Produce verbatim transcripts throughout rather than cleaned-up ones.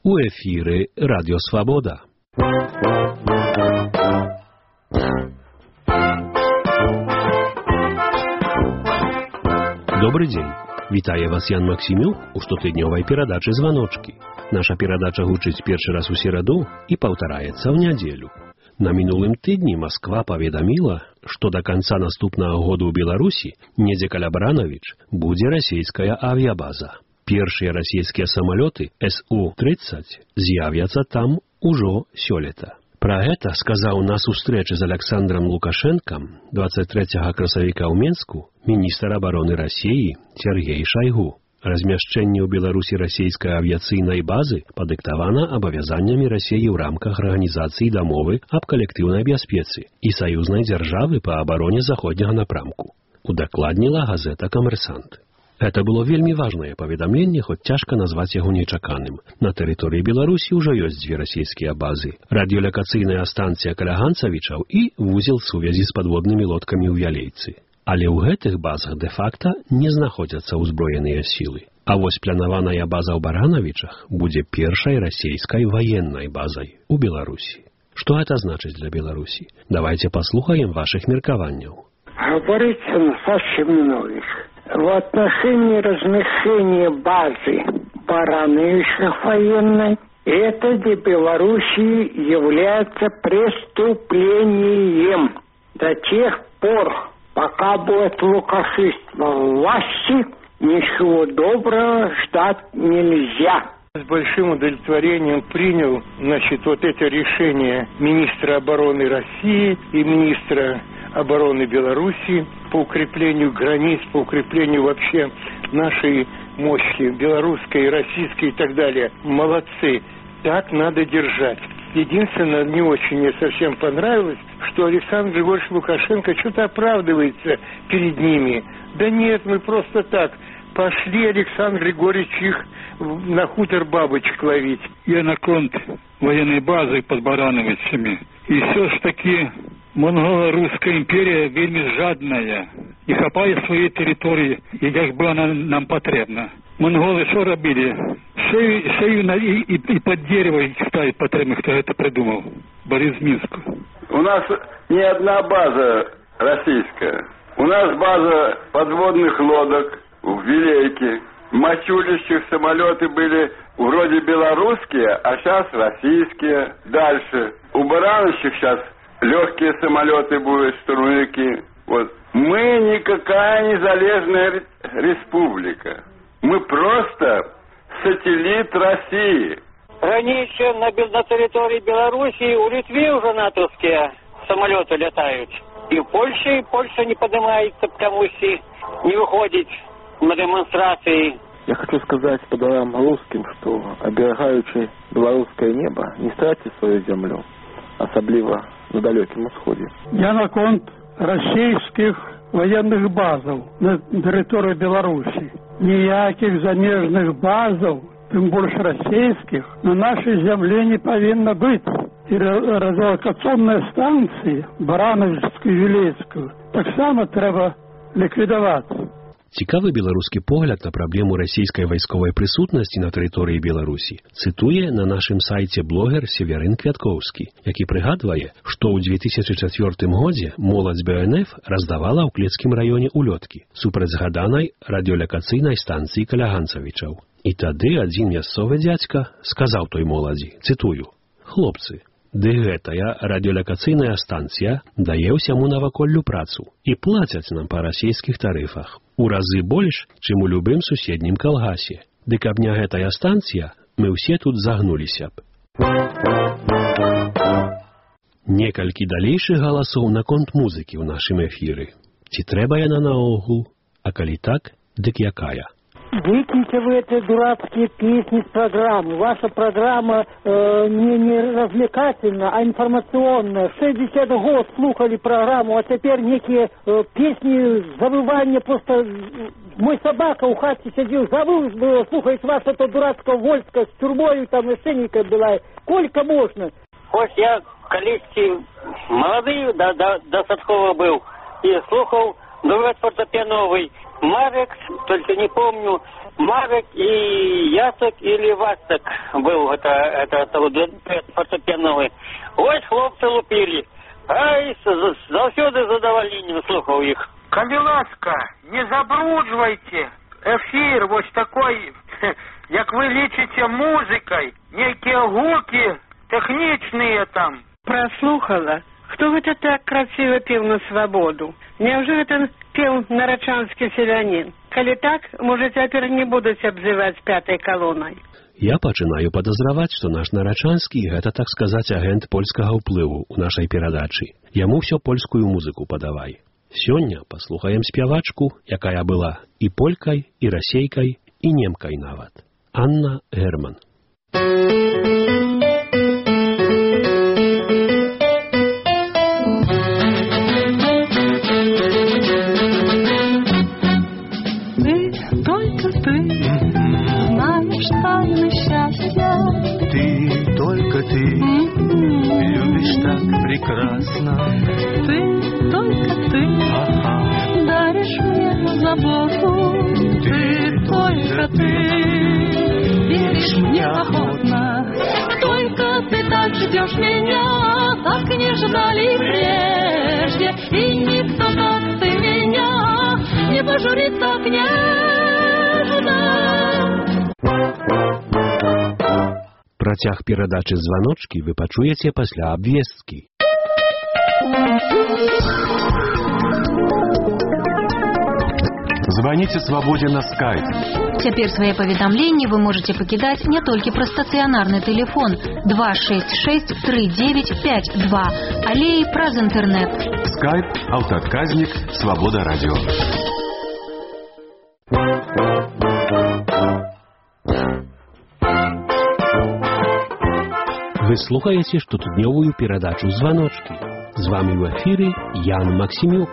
У эфіры Радіо Свабода. Добрый дзень. Вітае вас Ян Максімюк у штотыднёвай перадачы «Званочкі». Наша перадача гучыць першы раз у сераду і паўтараецца ў нядзелю. На мінулым тыдні Масква паведаміла, што да канца наступнага году ў Беларусі, недзе каля Барановіч, будзе расійская авіябаза. Першыя расійскія самалёты эс у тридцать з'явяцца там ужо сёлета. Пра гэта сказаў на сустрэчы з Александром Лукашэнкам двадцать трэцяга красавіка ў Менску міністр абароны Расіі Сергей Шайгу. Размяшчэнне ў Беларусі расійскай авіяцыйнай базы падыктавана абавязаннямі Расіі ў рамках арганізацыі дамовы аб калектыўнай бяспецы і саюзнай дзяржавы па абароне заходняга напрамку. Удакладніла газета «Камерсант». Гэта было вельмі важнае паведамленне, хоць цяжка назваць яго нечаканым. На тэрыторыі Беларусі ўжо ёсць дзве расійскія базы. Радыёлакацыйная станцыя каля Ганцавічаў і вузел сувязі з падводнымі лодкамі ў Ялейцы. Але ў гэтых базах дэ-факта не знаходзяцца ўзброеныя сілы. А вось планаваная база ў Барановічах будзе першай расійскай ваеннай базай у Беларусі. Што гэта значыць для Беларусі? Давайте паслухаем вашых меркаванняў. Говорится со Семенович. В отношении размещения базы Барановичах военной, это для Белоруссии является преступлением. До тех пор, пока будет лукашиство в власти, ничего доброго ждать нельзя. С большим удовлетворением принял, значит, вот это решение министра обороны России и министра обороны Беларуси по укреплению границ, по укреплению вообще нашей мощи, белорусской, российской и так далее. Молодцы. Так надо держать. Единственное, не очень мне совсем понравилось, что Александр Григорьевич Лукашенко что-то оправдывается перед ними. Да нет, мы просто так. Пошли, Александр Григорьевич, их на хутор бабочек ловить. Я на конт военной базы под Барановичами. И все ж таки монголо-русская империя вельми жадная. Не хапає своей территории, як бы она нам потребна. Монголы что робили? Шею, шею на, и, и, и под дерево их ставить потребно, кто это придумал. Борис Минск. У нас не одна база российская. У нас база подводных лодок в Вилейке. В Мачулищах самолеты были вроде белорусские, а сейчас российские. Дальше. У Барановичах сейчас легкие самолеты будут, штурмовики. Вот. Мы никакая незалежная республика. Мы просто сателлит России. Раньше на, на территории Белоруссии у Литвы уже натовские самолеты летают. И в Польше, и Польша не поднимается, потому что не выходит на демонстрации. Я хочу сказать подавам русским, что оберегаючи белорусское небо, не стратьте свою землю, особливо на далеком усходе. Я на конт российских военных базов на территории Беларуси. Ніяких замежных базов, тем больше российских, на нашей земле не повинно быть. И радиолокационные станции Барановичскую и Вилейскую так само треба ликвидовать. Цікавы беларускі погляд на праблему расійскай вайсковай прысутнасці на тэрыторыі Беларусі цытуе на нашым сайце блогер Северын Квяткоўскі, які прыгадвае, што ў две тысячы чацвёртым годзе моладзь бэ эн эф раздавала ў Клецкім раёне улёткі супраць згаданай радыёлакацыйнай станцыі каля Ганцавічаў. І тады адзін мясцовы дзядзька сказаў той моладзі, цытую: «Хлопцы, ды гэтая радыёлакацыйная станцыя дае ўсяму наваколлю працу і плацяць нам па расійскіх тарыфах у разы больш, чым у любым суседнім калгасе. Ды каб не гэтая станцыя, мы ўсе тут загнуліся б». Некалькі далейшых галасоў наконт музыкі ў нашым эфіры. Ці трэба яна наогул? А калі так, дык якая? Выкиньте вы эти дурацкие песни с программы. Ваша программа э, не, не развлекательная, а информационная. шестьдесят год слухали программу, а теперь некие э, песни, завывания просто... Мой собака у хати сидел, завыл, было, слухать вас это дурацкого войска с тюрьмой, там и сценика была. Сколько можно? Хоть я в количестве молодый, до, до, до Садкова был, и слухал дуэт фортепиановый, Марек, только не помню, Марек и Яцек или Вацек был, это, это, это фортепиановый. Ось хлопцы лупили. Ай, завсёды задоволеннем слухал их. Калі ласка, не забруджвайте эфир вот такой, як вы лічыце музыкай, некие гуки техничные там. Прослухала. Кто это так красиво пел на свободу? Неужели это пел нарочанский селянин? Коли так, может, теперь не будут обзывать пятой колонной. Я пачынаю падазраваць, што наш нарачанскі – гэта, так сказаць, агент польскага ўплыву ў нашай перадачы. Яму ўсё польскую музыку падавай. Сёння паслухаем спявачку, якая была і полькай, і расейкай, і немкай нават. Анна Герман. Тайны счастья. Ты, только ты, mm-hmm. любишь так прекрасно. Ты, только ты, ага. даришь мне заботу. Ты, ты только ты, веришь мне охотно. Только ты так ждешь меня, так не ждали прежде. И никто, как ты меня, не пожурит так нежно. Працяг перадачы «Званочкі» вы пачуеце пасля абвесткі. Звоните «Свободе» на скайп. Цяпер свае паведамленні вы можете пакідаць не толькі пра стацыянарны тэлефон два шэсць шэсць тры дзевяць пяць два, але і праз інтэрнэт. Скайп, аўтаадказнік, «Свобода радио». Вы слухаеце штотыднёвую перадачу «Званочкі». З вами ў эфіры Ян Максімюк.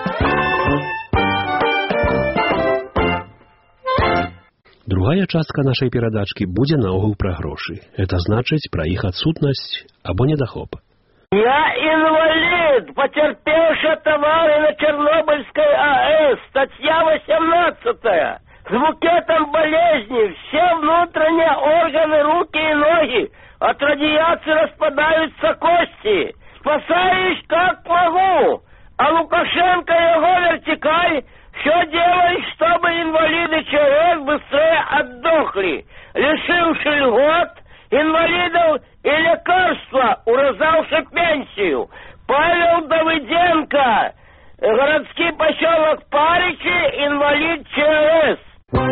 Другая частка нашай перадачкі будзе наогул пра грошы. Это значыць пра іх адсутнасць або недахоп. Я инвалид, потерпевший аварию на Чернобыльской АЭС, статья восемнадцатая. С букетом болезней все внутренние органы, руки и ноги от радиации распадаются кости. Спасаюсь как могу, а Лукашенко и его вертикаль все делают, чтобы инвалиды ЧС быстрее отдохли, лишивши льгот, инвалидов и лекарства, урезавши пенсию. Павел Давыденко, городский поселок Паричи, инвалид ЧС.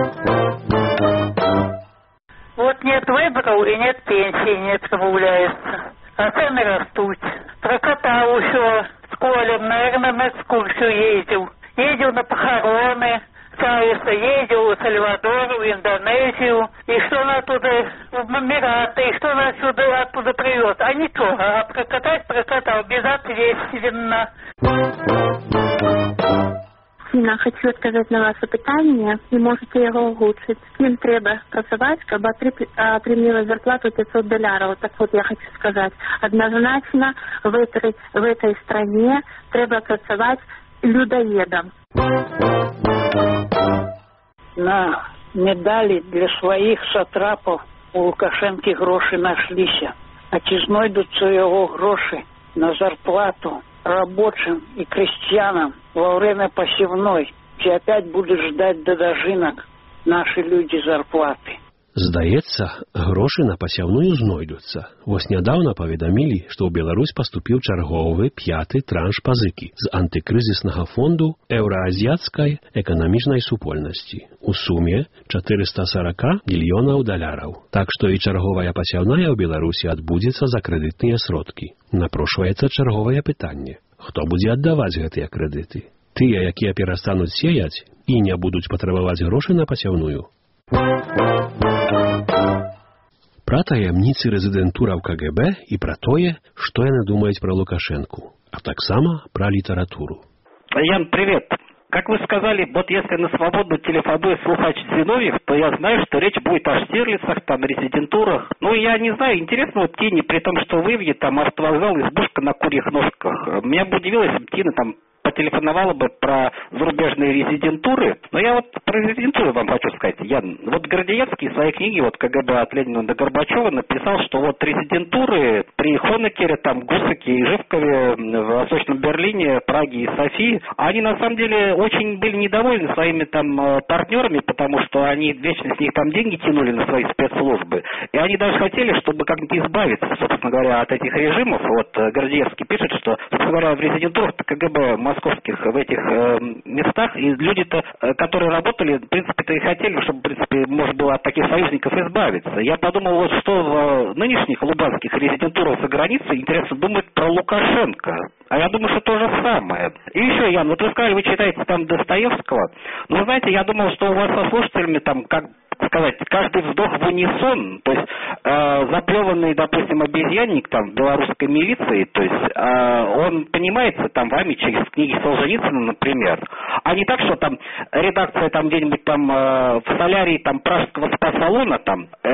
Вот нет выборов и нет пенсии, нет добавляется. А цены растут. Прокатал еще с Колем, наверное, на экскурсию ездил. Ездил на похороны, Цариса, ездил в Сальвадор, в Индонезию. И что он оттуда, в Эмираты, и что он отсюда, оттуда привез. А ничего, а прокатать прокатал безответственно. Афина, хочу отказать на ваше питание, и можете его улучшить. Кем треба працевать, чтобы отримали зарплату пятьсот долларов. Так вот, я хочу сказать, однозначно в этой, в этой стране треба працевать людоедом. На медали для своих сатрапов у Лукашенки гроши нашлися. А ці знойдуться его гроши на зарплату рабочим и крестьянам во время посевной, и опять будут ждать до дожинок наши люди зарплаты. Здаецца, грошы на пасяўную знойдуцца. Вось нядаўна паведамілі, што ў Беларусь паступіў чарговы пяты транш пазыкі з антыкрызіснага фонду еўраазіяцкай эканамічнай супольнасці. У суме чатырыста сорок мільёнаў даляраў. Так што і чарговая пасяўная ў Беларусі адбудзецца за крэдытныя сродкі. Напрошваецца чарговае пытанне. Хто будзе аддаваць гэтыя крэдыты? Тыя, якія перастануць сеяць і не будуць патрабаваць грошы на пасяўную? Пра таямніцы рэзідэнтура ў КГБ і пра тое, што яны думаюць пра Лукашенку, а таксама пра літаратуру. Ян, привет. Как вы сказали, вот если на свободную телефону слухач Зиновьев, то я знаю, что речь будет о Штирлицах, там, резидентурах. Ну, я не знаю, интересно, вот Тине, при том, что в Ивье, там, автовокзал, избушка на курьих ножках. Меня бы удивило, если бы Тина, там, по телефоновала бы про зарубежные резидентуры. Но я вот про резидентуру вам хочу сказать, Ян. Вот Гордеевский в своей книге вот КГБ от Ленина до Горбачева написал, что вот резидентуры при Хонекере, там, Гусаке и Живкове в Восточном Берлине, Праге и Софии, они на самом деле очень были недовольны своими там партнерами, потому что они вечно с них там деньги тянули на свои спецслужбы. И они даже хотели, чтобы как-нибудь избавиться, собственно говоря, от этих режимов. Вот Гордеевский пишет, что, собственно говоря, в резидентурах КГБ московских в этих э, местах, и люди-то, э, которые работали, в принципе-то и хотели, чтобы, в принципе, можно было от таких союзников избавиться. Я подумал, вот что в э, нынешних лубанских резидентурах за границей, интересно, думает про Лукашенко. А я думаю, что то же самое. И еще, Ян, вот вы сказали, вы читаете там Достоевского. Но, вы знаете, я думал, что у вас со слушателями там, как сказать, каждый вздох в унисон, то есть э, заплеванный, допустим, обезьянник там белорусской милиции, то есть э, он понимается там вами через книги Солженицына, например, а не так, что там редакция там где-нибудь там э, в солярии там пражского спа-салона там, э,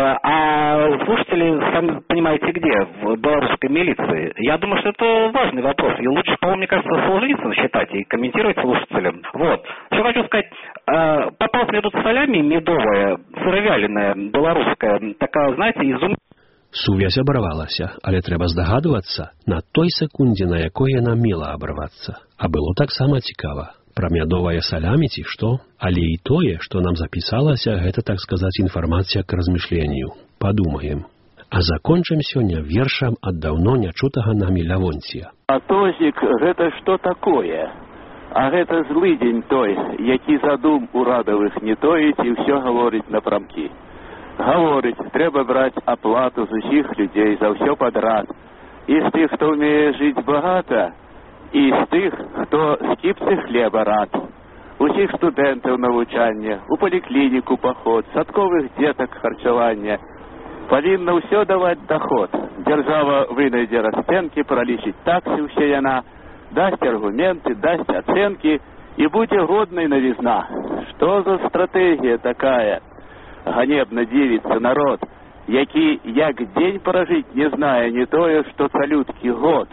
а слушатели, сами понимаете, где, в белорусской милиции. Я думаю, что это важный вопрос, и лучше, по-моему, мне кажется, Солженицына читать и комментировать слушателям. Вот. Что хочу сказать, э, попалась мне тут солями медовая, сыровяленая, беларуская, такая, знаете, изум... Сувязь абарвалася, але трэба здагадвацца на той секунде, на якой яна мела абарвацца. А было таксама цікава. Пра мядовае салямі ці што? Але і тое, што нам запісалася, гэта, так сказаць, інфармацыя к размышленню. Падумаем. А закончым сёння вершам ад даўно нячутага намі Лявонція. А тозік, гэта што такое? А гэта злыдзень той, які задум урадавых не тоіць і ўсё гаворыць напрамкі. Гаворыць, трэба браць аплату з усіх людзей за ўсё падрад. І з тых, хто ўмее жыць багата, і з тых, хто скіпцы хлеба рад. Усіх студэнтаў навучання, у паліклініку паход, садковых дзетак харчавання. Павінна ўсё даваць даход. Дзяржава вынайдзе расцэнкі, пралічыць таксы ўсе яна, дасць аргументы, дасць ацэнкі, і будзе годнай навізна. Што за стратэгія такая? Ганебна дзівіцца народ, які як дзень пражыць не знае не тое, што цалюткі год.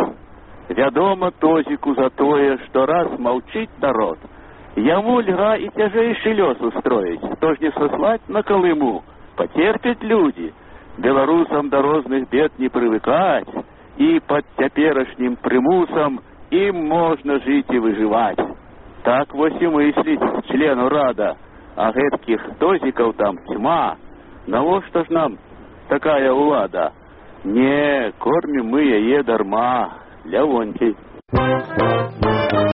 Вядома тозіку за тое, што раз маўчыць народ. Яму льга і цяжэйшы лёс устроіць, то ж не саслаць на Калыму. Пацерпяць людзі. Беларусам да розных бед не прывыкаць, і пад цяперашнім прымусам ім можна жыць і выжываць. Так вось і мысліць члену рада, а гэткіх тозікаў там тьма. Навошта ж нам такая ўлада? Не, кормім мы яе дарма. Лявонцій.